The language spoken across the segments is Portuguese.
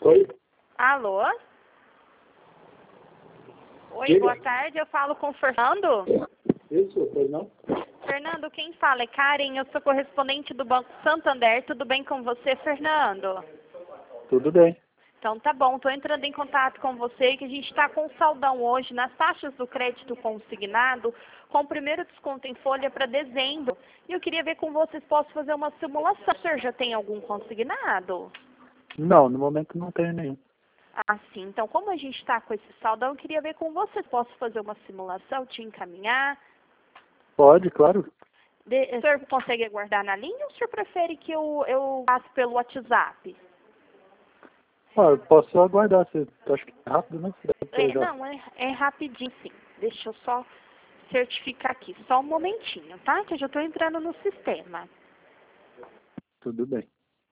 Oi? Alô? Oi, Diga. boa tarde. Eu falo com o Fernando. Isso, pois não? Fernando, quem fala é Karen. Eu sou correspondente do Banco Santander. Tudo bem com você, Fernando? Tudo bem. Então tá bom. Estou entrando em contato com você que a gente está com saldão hoje nas taxas do crédito consignado com o primeiro desconto em folha para dezembro. E eu queria ver com vocês, posso fazer uma simulação. O senhor já tem algum consignado? Não, no momento não tenho nenhum. Ah, sim. Então, como a gente está com esse saldão, eu queria ver com você. Posso fazer uma simulação, te encaminhar? Pode, claro. O senhor consegue aguardar na linha ou o senhor prefere que eu passe pelo WhatsApp? Eu posso aguardar, você acho que é rápido, né? Deve ter já. Não, é rapidinho, sim. Deixa eu só certificar aqui. Só um momentinho, tá? Que eu já estou entrando no sistema. Tudo bem.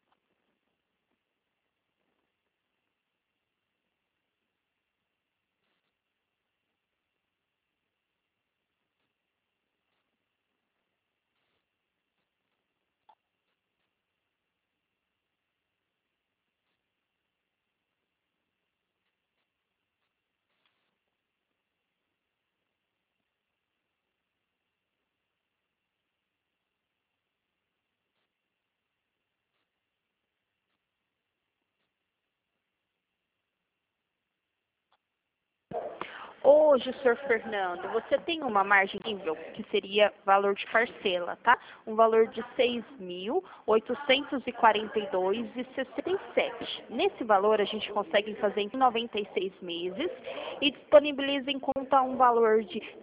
Hoje, senhor Fernando, você tem uma margem nível, que seria valor de parcela, tá? Um valor de R$ 6.842,67. Nesse valor, a gente consegue fazer em 96 meses e disponibiliza em conta um valor de R$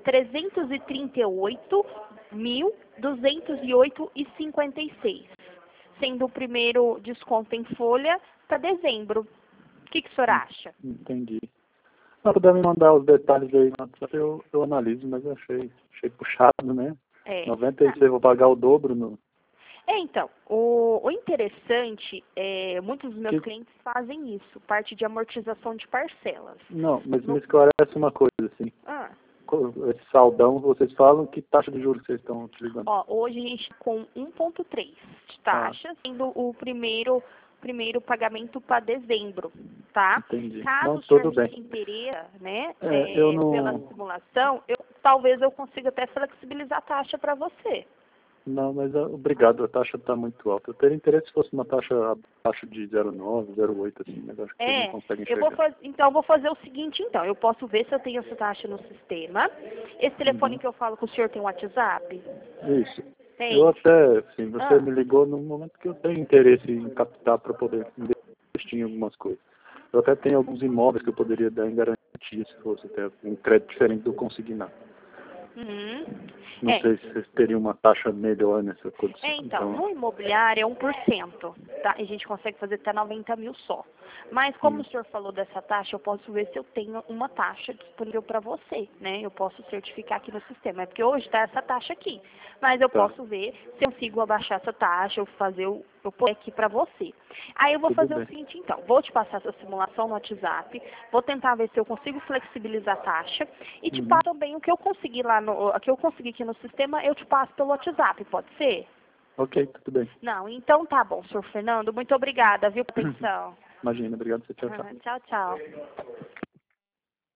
338.208,56, sendo o primeiro desconto em folha para dezembro. O que o senhor acha? Entendi. Se puder me mandar os detalhes aí no WhatsApp, eu analiso, mas eu achei puxado, né? É. 96 eu vou pagar o dobro no... Então, o interessante é, muitos dos meus Que... clientes fazem isso, parte de amortização de parcelas. Não, mas me esclarece uma coisa, assim. Ah, Esse saldão, vocês falam que taxa de juros vocês estão utilizando? ó, hoje a gente com 1,3 de taxa, sendo o primeiro pagamento para dezembro, tá? Entendi. Caso Não, o senhor tudo bem. se interessa, né, Eu pela não... simulação, talvez eu consiga até flexibilizar a taxa para você. Não, mas obrigado, a taxa está muito alta. Eu teria interesse se fosse uma taxa abaixo de 0,9, 0,8, assim, mas acho que vocês não conseguem chegar. Então eu vou fazer o seguinte, então, eu posso ver se eu tenho essa taxa no sistema. Esse telefone que eu falo com o senhor tem um WhatsApp? Isso. Tem. Eu até, assim, você Ah, me ligou num momento que eu tenho interesse em captar para poder investir em algumas coisas. Eu até tenho alguns imóveis que eu poderia dar em garantia se fosse até um crédito diferente do consignado. uhum. Não sei se vocês teriam uma taxa melhor nessa condição. Então, no imobiliário é 1%, tá? E a gente consegue fazer até 90 mil só. Mas como o senhor falou dessa taxa, eu posso ver se eu tenho uma taxa disponível para você, né? Eu posso certificar aqui no sistema. É porque hoje está essa taxa aqui. Mas eu Tá, posso ver se eu consigo abaixar essa taxa, eu pôr aqui para você. Aí eu vou tudo fazer o bem. seguinte, então. Vou te passar essa simulação no WhatsApp. Vou tentar ver se eu consigo flexibilizar a taxa. E te passo também o que eu consegui o que eu consegui aqui no sistema, eu te passo pelo WhatsApp, pode ser? Ok, tudo bem. Não, então tá bom, senhor Fernando. Muito obrigada, viu, pela atenção. Imagina, obrigado, tchau, tchau. Tchau, tchau.